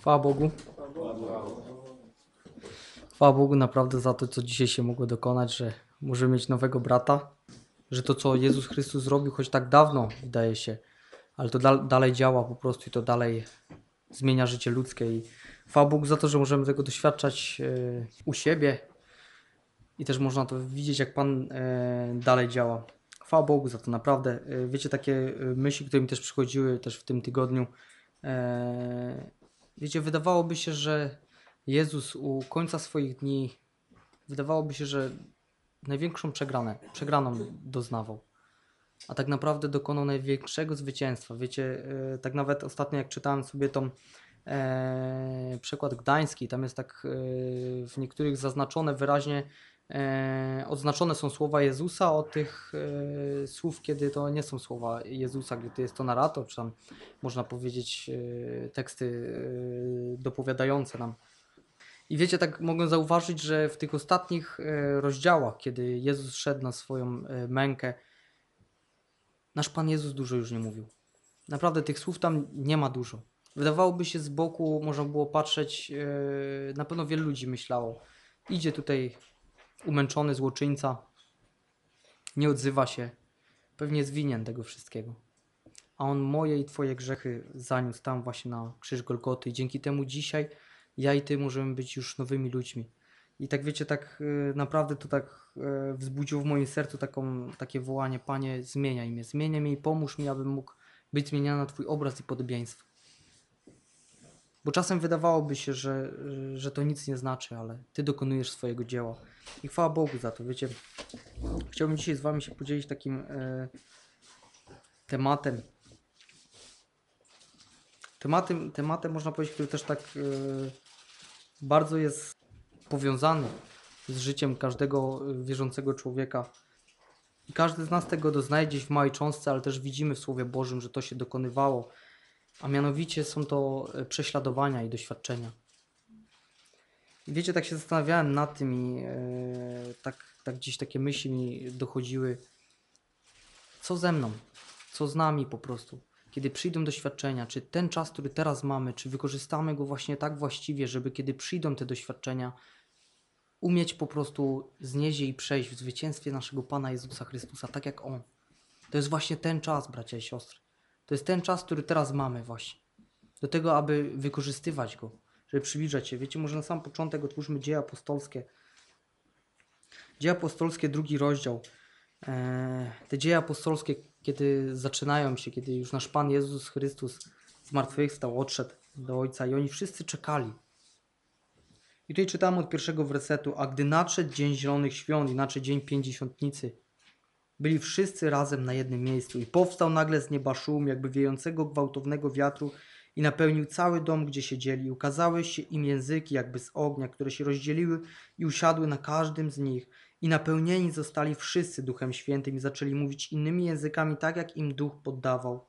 Chwała Bogu. Chwała Bogu naprawdę za to, co dzisiaj się mogło dokonać, że możemy mieć nowego brata, że to, co Jezus Chrystus zrobił, choć tak dawno, wydaje się, ale to dalej działa po prostu i to dalej zmienia życie ludzkie. I chwała Bogu za to, że możemy tego doświadczać u siebie i też można to widzieć, jak Pan dalej działa. Chwała Bogu za to, naprawdę. Wiecie, takie myśli, które mi też przychodziły też w tym tygodniu. Wiecie, wydawałoby się, że Jezus u końca swoich dni, wydawałoby się, że największą przegraną doznawał. A tak naprawdę dokonał największego zwycięstwa. Wiecie, tak nawet ostatnio jak czytałem sobie tą przykład gdański, tam jest tak w niektórych zaznaczone wyraźnie, odznaczone są słowa Jezusa od tych słów, kiedy to nie są słowa Jezusa, gdy to jest to narrator, czy tam można powiedzieć teksty dopowiadające nam. I wiecie, tak mogę zauważyć, że w tych ostatnich rozdziałach, kiedy Jezus szedł na swoją mękę, nasz Pan Jezus dużo już nie mówił. Naprawdę tych słów tam nie ma dużo. Wydawałoby się z boku, można było patrzeć, na pewno wielu ludzi myślało, idzie tutaj umęczony złoczyńca, nie odzywa się, pewnie jest winien tego wszystkiego. A on moje i Twoje grzechy zaniósł tam właśnie na krzyż Golgoty i dzięki temu dzisiaj ja i Ty możemy być już nowymi ludźmi. I tak wiecie, tak naprawdę to tak wzbudziło w moim sercu takie wołanie: Panie, zmieniaj mnie i pomóż mi, abym mógł być zmieniany na Twój obraz i podobieństwo. Bo czasem wydawałoby się, że to nic nie znaczy, ale Ty dokonujesz swojego dzieła. I chwała Bogu za to. Wiecie, chciałbym dzisiaj z Wami się podzielić takim tematem. Tematem można powiedzieć, który też tak bardzo jest powiązany z życiem każdego wierzącego człowieka. I każdy z nas tego doznaje gdzieś w małej cząstce, ale też widzimy w Słowie Bożym, że to się dokonywało. A mianowicie są to prześladowania i doświadczenia. I wiecie, tak się zastanawiałem nad tym i tak gdzieś takie myśli mi dochodziły. Co ze mną? Co z nami po prostu? Kiedy przyjdą doświadczenia, czy ten czas, który teraz mamy, czy wykorzystamy go właśnie tak właściwie, żeby kiedy przyjdą te doświadczenia, umieć po prostu znieść je i przejść w zwycięstwie naszego Pana Jezusa Chrystusa, tak jak On. To jest właśnie ten czas, bracia i siostry. To jest ten czas, który teraz mamy właśnie. Do tego, aby wykorzystywać go, żeby przybliżać się. Wiecie, może na sam początek otwórzmy Dzieje Apostolskie. Dzieje Apostolskie, 2 rozdział. Te Dzieje Apostolskie, kiedy zaczynają się, kiedy już nasz Pan Jezus Chrystus zmartwychwstał, odszedł do Ojca i oni wszyscy czekali. I tutaj czytamy od 1 wersetu: a gdy nadszedł dzień Zielonych Świąt, inaczej dzień Pięćdziesiątnicy, byli wszyscy razem na jednym miejscu i powstał nagle z nieba szum, jakby wiejącego gwałtownego wiatru i napełnił cały dom, gdzie siedzieli. Ukazały się im języki jakby z ognia, które się rozdzieliły i usiadły na każdym z nich. I napełnieni zostali wszyscy Duchem Świętym i zaczęli mówić innymi językami, tak jak im Duch poddawał.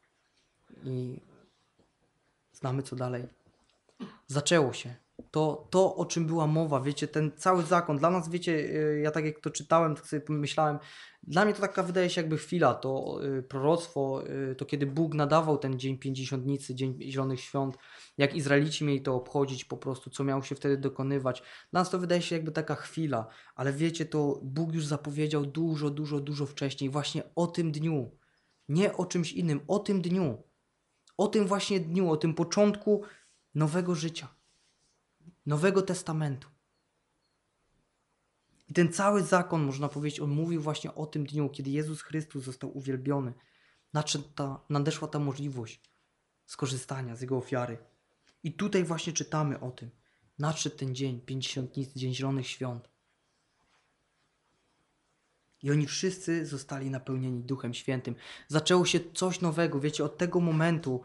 I znamy, co dalej. Zaczęło się. To, o czym była mowa, wiecie, ten cały zakon, dla nas, wiecie, ja tak jak to czytałem, tak sobie pomyślałem, dla mnie to taka wydaje się jakby chwila, to proroctwo, to kiedy Bóg nadawał ten dzień Pięćdziesiątnicy, dzień Zielonych Świąt, jak Izraelici mieli to obchodzić po prostu, co miało się wtedy dokonywać. Dla nas to wydaje się jakby taka chwila, ale wiecie, to Bóg już zapowiedział dużo wcześniej, właśnie o tym dniu, nie o czymś innym, o tym dniu, o tym właśnie dniu, o tym początku nowego życia. Nowego Testamentu. I ten cały zakon, można powiedzieć, on mówił właśnie o tym dniu, kiedy Jezus Chrystus został uwielbiony. Nadeszła ta możliwość skorzystania z Jego ofiary. I tutaj właśnie czytamy o tym. Nadszedł ten dzień, Pięćdziesiątnicy, Dzień Zielonych Świąt. I oni wszyscy zostali napełnieni Duchem Świętym. Zaczęło się coś nowego. Wiecie, od tego momentu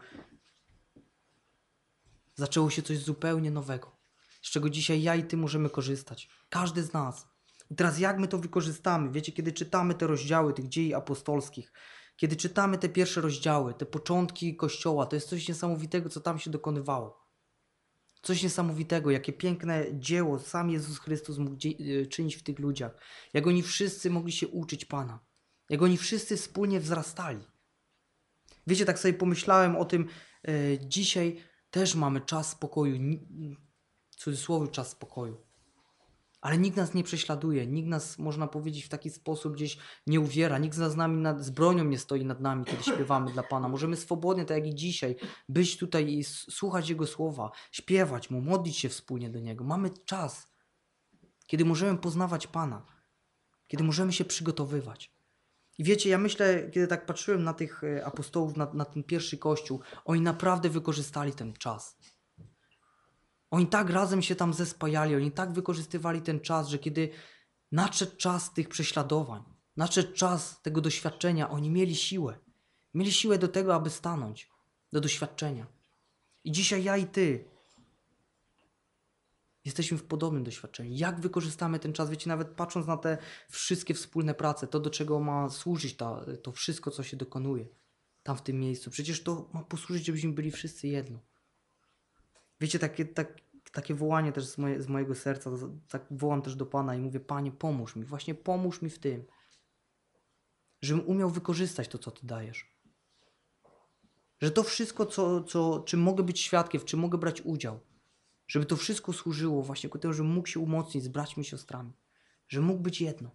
zaczęło się coś zupełnie nowego, z czego dzisiaj ja i Ty możemy korzystać. Każdy z nas. I teraz jak my to wykorzystamy? Wiecie, kiedy czytamy te rozdziały tych dziei apostolskich, kiedy czytamy te pierwsze rozdziały, te początki Kościoła, to jest coś niesamowitego, co tam się dokonywało. Coś niesamowitego, jakie piękne dzieło sam Jezus Chrystus mógł czynić w tych ludziach. Jak oni wszyscy mogli się uczyć Pana. Jak oni wszyscy wspólnie wzrastali. Wiecie, tak sobie pomyślałem o tym dzisiaj. też mamy czas spokoju, w cudzysłowie czas spokoju. Ale nikt nas nie prześladuje, nikt nas, można powiedzieć, w taki sposób gdzieś nie uwiera, nikt z nami z bronią nie stoi nad nami, kiedy śpiewamy dla Pana. Możemy swobodnie, tak jak i dzisiaj, być tutaj i słuchać Jego słowa, śpiewać Mu, modlić się wspólnie do Niego. Mamy czas, kiedy możemy poznawać Pana, kiedy możemy się przygotowywać. I wiecie, ja myślę, kiedy tak patrzyłem na tych apostołów, na ten pierwszy kościół, oni naprawdę wykorzystali ten czas. Oni tak razem się tam zespajali, oni tak wykorzystywali ten czas, że kiedy nadszedł czas tych prześladowań, nadszedł czas tego doświadczenia, oni mieli siłę. Mieli siłę do tego, aby stanąć, do doświadczenia. I dzisiaj ja i ty jesteśmy w podobnym doświadczeniu. Jak wykorzystamy ten czas? Wiecie, nawet patrząc na te wszystkie wspólne prace, to do czego ma służyć to wszystko, co się dokonuje tam w tym miejscu. Przecież to ma posłużyć, żebyśmy byli wszyscy jedno. Wiecie, takie wołanie też z mojego serca, tak wołam też do Pana i mówię: Panie, pomóż mi, właśnie pomóż mi w tym, żebym umiał wykorzystać to, co Ty dajesz. Że to wszystko, czym mogę być świadkiem, w czym mogę brać udział, żeby to wszystko służyło właśnie ku temu, żebym mógł się umocnić z braćmi i siostrami, że mógł być jedno.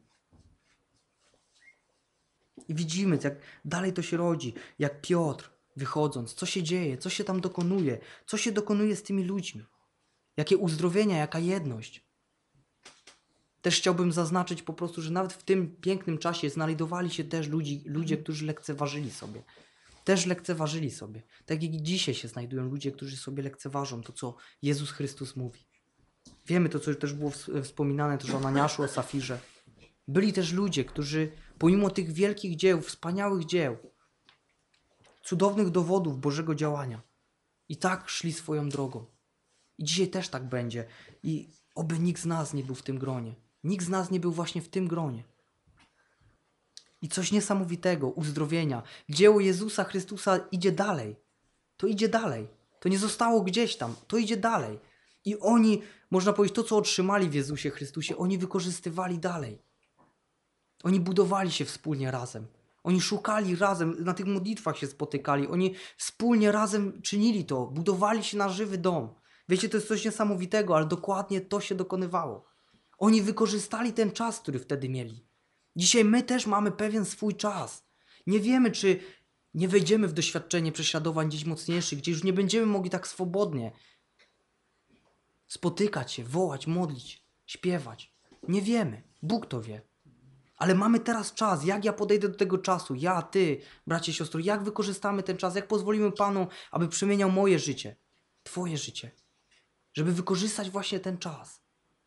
I widzimy, jak dalej to się rodzi, jak Piotr wychodząc, co się dzieje, co się tam dokonuje, co się dokonuje z tymi ludźmi. Jakie uzdrowienia, jaka jedność. Też chciałbym zaznaczyć po prostu, że nawet w tym pięknym czasie znajdowali się też ludzie, którzy lekceważyli sobie. Też lekceważyli sobie. Tak jak i dzisiaj się znajdują ludzie, którzy sobie lekceważą to, co Jezus Chrystus mówi. Wiemy to, co też było wspominane też o Ananiaszu, o Safirze. Byli też ludzie, którzy pomimo tych wielkich dzieł, wspaniałych dzieł, cudownych dowodów Bożego działania, i tak szli swoją drogą. I dzisiaj też tak będzie. I oby nikt z nas nie był w tym gronie. Nikt z nas nie był właśnie w tym gronie. I coś niesamowitego, uzdrowienia. Dzieło Jezusa Chrystusa idzie dalej. To idzie dalej. To nie zostało gdzieś tam. To idzie dalej. I oni, można powiedzieć, to co otrzymali w Jezusie Chrystusie, oni wykorzystywali dalej. Oni budowali się wspólnie razem. Oni szukali razem, na tych modlitwach się spotykali. Oni wspólnie razem czynili to. Budowali się na żywy dom. Wiecie, to jest coś niesamowitego, ale dokładnie to się dokonywało. Oni wykorzystali ten czas, który wtedy mieli. Dzisiaj my też mamy pewien swój czas. Nie wiemy, czy nie wejdziemy w doświadczenie prześladowań gdzieś mocniejszych, gdzie już nie będziemy mogli tak swobodnie spotykać się, wołać, modlić, śpiewać. Nie wiemy. Bóg to wie. Ale mamy teraz czas. Jak ja podejdę do tego czasu? Ja, ty, bracie, siostry, jak wykorzystamy ten czas? Jak pozwolimy Panu, aby przemieniał moje życie, twoje życie? Żeby wykorzystać właśnie ten czas.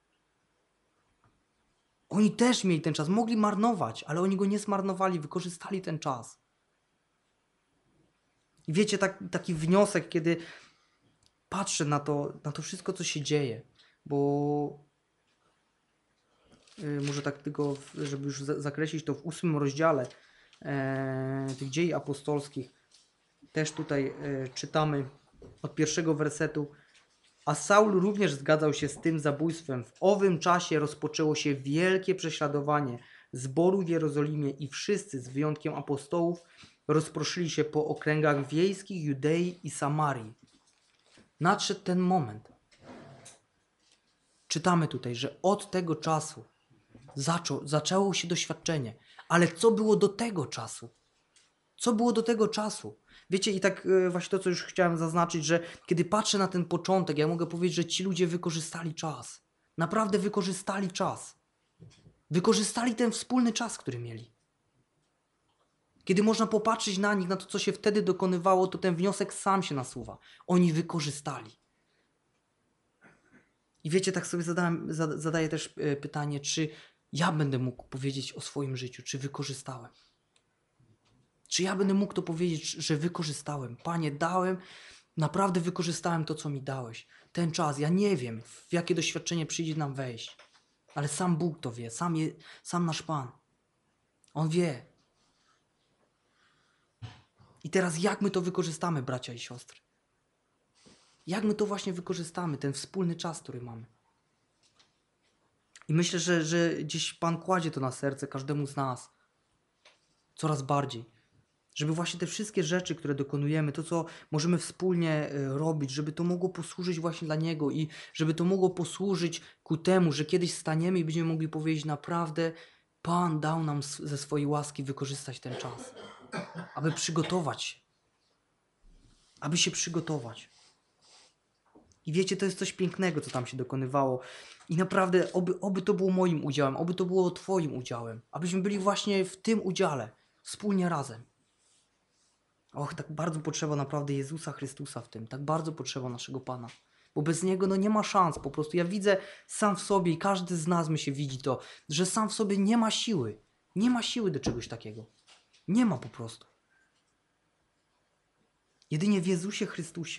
Oni też mieli ten czas. Mogli marnować, ale oni go nie zmarnowali. Wykorzystali ten czas. I wiecie, taki wniosek, kiedy patrzę na to wszystko, co się dzieje, bo może tak tylko, żeby już zakreślić to w 8 rozdziale tych dziei apostolskich, też tutaj czytamy od 1 wersetu: a Saul również zgadzał się z tym zabójstwem. W owym czasie rozpoczęło się wielkie prześladowanie zboru w Jerozolimie i wszyscy, z wyjątkiem apostołów, rozproszyli się po okręgach wiejskich Judei i Samarii. Nadszedł ten moment. Czytamy tutaj, że od tego czasu zaczęło się doświadczenie. Ale co było do tego czasu? Co było do tego czasu? Wiecie, i tak właśnie to, co już chciałem zaznaczyć, że kiedy patrzę na ten początek, ja mogę powiedzieć, że ci ludzie wykorzystali czas. Naprawdę wykorzystali czas. Wykorzystali ten wspólny czas, który mieli. Kiedy można popatrzeć na nich, na to, co się wtedy dokonywało, to ten wniosek sam się nasuwa. Oni wykorzystali. I wiecie, tak sobie zadaję też pytanie, czy ja będę mógł powiedzieć o swoim życiu, czy wykorzystałem. Czy ja będę mógł to powiedzieć, że wykorzystałem? Panie, dałem, naprawdę wykorzystałem to, co mi dałeś. Ten czas, ja nie wiem, w jakie doświadczenie przyjdzie nam wejść. Ale sam Bóg to wie, sam nasz Pan. On wie. I teraz jak my to wykorzystamy, bracia i siostry? Jak my to właśnie wykorzystamy, ten wspólny czas, który mamy? I myślę, że gdzieś Pan kładzie to na serce każdemu z nas. Coraz bardziej. Żeby właśnie te wszystkie rzeczy, które dokonujemy, to co możemy wspólnie robić, żeby to mogło posłużyć właśnie dla Niego i żeby to mogło posłużyć ku temu, że kiedyś staniemy i będziemy mogli powiedzieć naprawdę, Pan dał nam ze swojej łaski wykorzystać ten czas, aby przygotować się, aby się przygotować. I wiecie, to jest coś pięknego, co tam się dokonywało. I naprawdę, oby to było moim udziałem, oby to było Twoim udziałem, abyśmy byli właśnie w tym udziale, wspólnie razem. Och, tak bardzo potrzeba naprawdę Jezusa Chrystusa w tym, tak bardzo potrzeba naszego Pana. Bo bez Niego no nie ma szans po prostu. Ja widzę sam w sobie i każdy z nas się widzi to, że sam w sobie nie ma siły. Nie ma siły do czegoś takiego. Nie ma po prostu. Jedynie w Jezusie Chrystusie.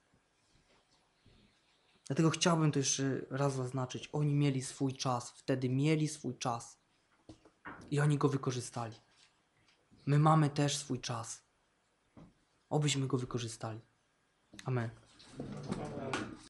Dlatego chciałbym to jeszcze raz zaznaczyć. Oni mieli swój czas, wtedy mieli swój czas. I oni go wykorzystali. My mamy też swój czas. Obyśmy go wykorzystali. Amen.